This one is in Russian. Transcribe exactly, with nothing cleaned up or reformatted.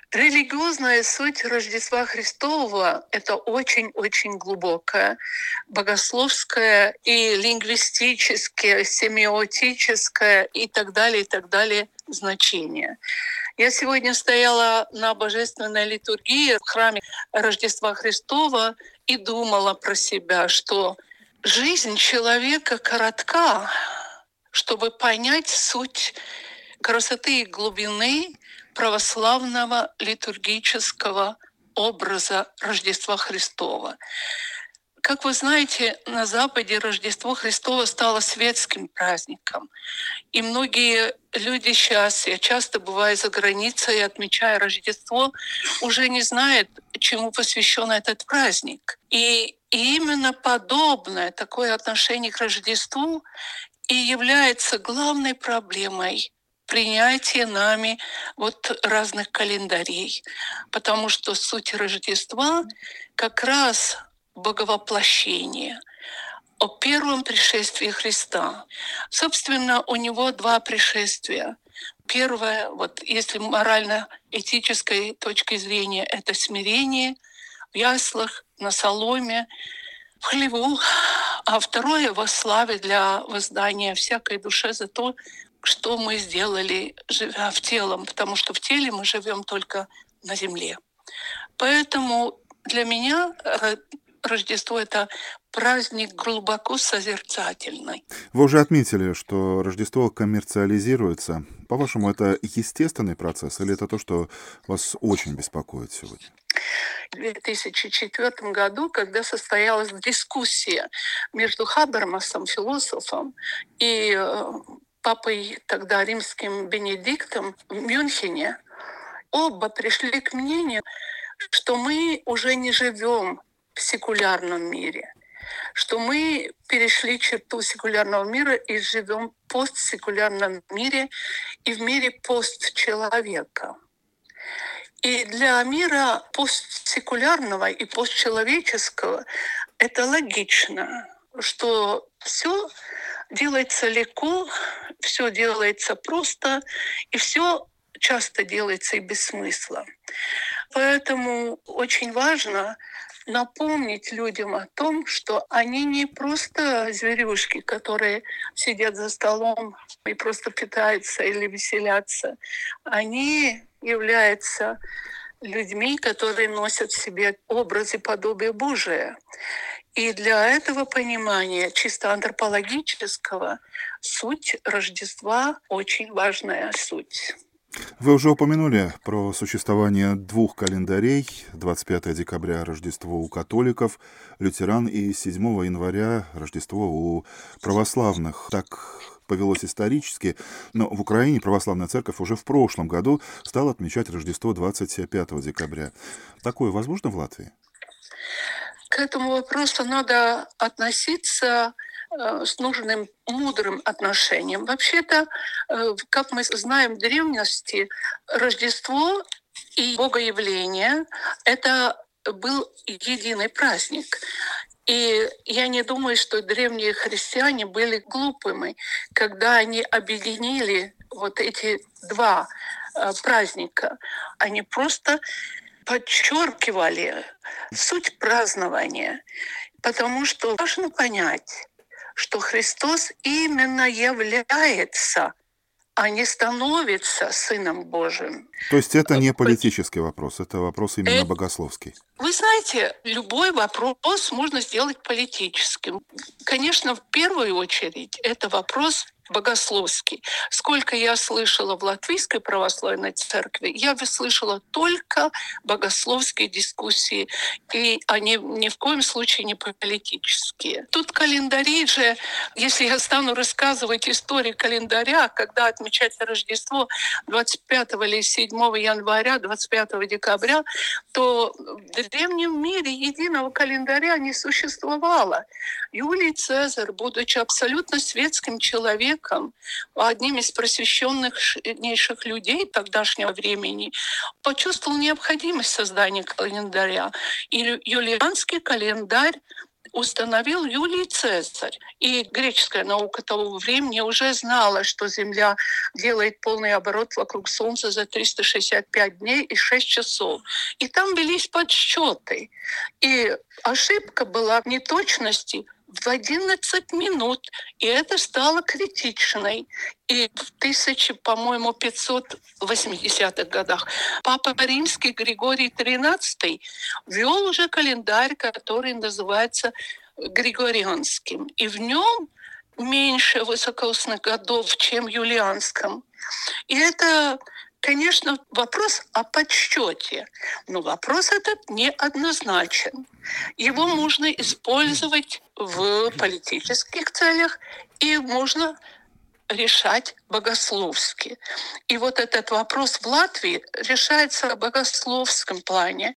Религиозная суть Рождества Христова — это очень-очень глубокое, богословское и лингвистическое, семиотическое и так далее, и так далее значение. Я сегодня стояла на божественной литургии в храме Рождества Христова и думала про себя, что жизнь человека коротка, чтобы понять суть красоты и глубины православного литургического образа Рождества Христова. Как вы знаете, на Западе Рождество Христово стало светским праздником. И многие люди сейчас, я часто бываю за границей, отмечая Рождество, уже не знают, чему посвящен этот праздник. И именно подобное такое отношение к Рождеству и является главной проблемой принятия нами вот разных календарей. Потому что суть Рождества как раз боговоплощение, о первом пришествии Христа. Собственно, у него два пришествия. Первое, вот если морально-этической точки зрения, это смирение в яслах, на соломе, в хлеву, а второе — во славе для воздания всякой душе за то, что мы сделали, живя в телом, потому что в теле мы живем только на земле. Поэтому для меня Рождество — это праздник глубоко созерцательный. Вы уже отметили, что Рождество коммерциализируется. По-вашему, это естественный процесс или это то, что вас очень беспокоит сегодня? В две тысячи четвёртом году, когда состоялась дискуссия между Хабермасом, философом, и папой тогда римским Бенедиктом в Мюнхене, оба пришли к мнению, что мы уже не живем в секулярном мире, что мы перешли черту секулярного мира и живем в постсекулярном мире и в мире постчеловека. И для мира постсекулярного и постчеловеческого это логично, что все делается легко, все делается просто, и все часто делается и без смысла. Поэтому очень важно напомнить людям о том, что они не просто зверюшки, которые сидят за столом и просто питаются или веселятся. Они являются людьми, которые носят в себе образ и подобие Божие. И для этого понимания чисто антропологического суть Рождества — очень важная суть. Вы уже упомянули про существование двух календарей. двадцать пятого декабря Рождество у католиков, лютеран, и седьмого января Рождество у православных. Так повелось исторически, но в Украине православная церковь уже в прошлом году стала отмечать Рождество двадцать пятого декабря. Такое возможно в Латвии? К этому вопросу надо относиться с нужным мудрым отношением. Вообще-то, как мы знаем в древности, Рождество и Богоявление — это был единый праздник. И я не думаю, что древние христиане были глупыми, когда они объединили вот эти два праздника. Они просто подчеркивали суть празднования, потому что важно понять, что Христос именно является, а не становится Сыном Божиим. То есть это не политический вопрос, это вопрос именно богословский. Вы знаете, любой вопрос можно сделать политическим. Конечно, в первую очередь это вопрос богословский. Сколько я слышала в Латвийской православной церкви, я слышала только богословские дискуссии, и они ни в коем случае не политические. Тут календари же, если я стану рассказывать историю календаря, когда отмечать Рождество двадцать пятого или седьмого января, двадцать пятого декабря, то в древнем мире единого календаря не существовало. Юлий Цезарь, будучи абсолютно светским человеком, одним из просвещеннейших людей тогдашнего времени, почувствовал необходимость создания календаря. И юлианский календарь установил Юлий Цезарь. И греческая наука того времени уже знала, что Земля делает полный оборот вокруг Солнца за триста шестьдесят пять дней и шесть часов. И там велись подсчеты. И ошибка была в неточности в одиннадцать минут, и это стало критичной. И в тысяча, по-моему, пятьсот восьмидесятых годах Папа Римский Григорий тринадцатый ввел уже календарь, который называется Григорианским. И в нем меньше высокосных годов, чем в юлианском. И это, конечно, вопрос о подсчете. Но вопрос этот неоднозначен. Его можно использовать в политических целях, и можно решать богословски. И вот этот вопрос в Латвии решается в богословском плане.